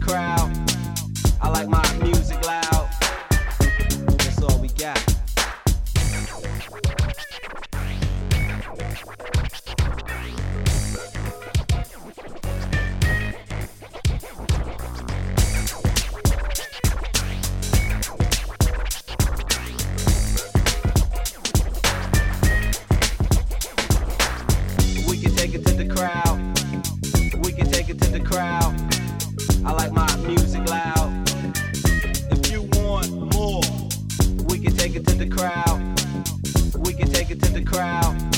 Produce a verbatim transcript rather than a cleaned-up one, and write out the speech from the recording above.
crowd. I like my music loud. That's all we got. We can take it to the crowd. We can take it to the crowd. I like my music loud. If you want more, we can take it to the crowd. We can take it to the crowd.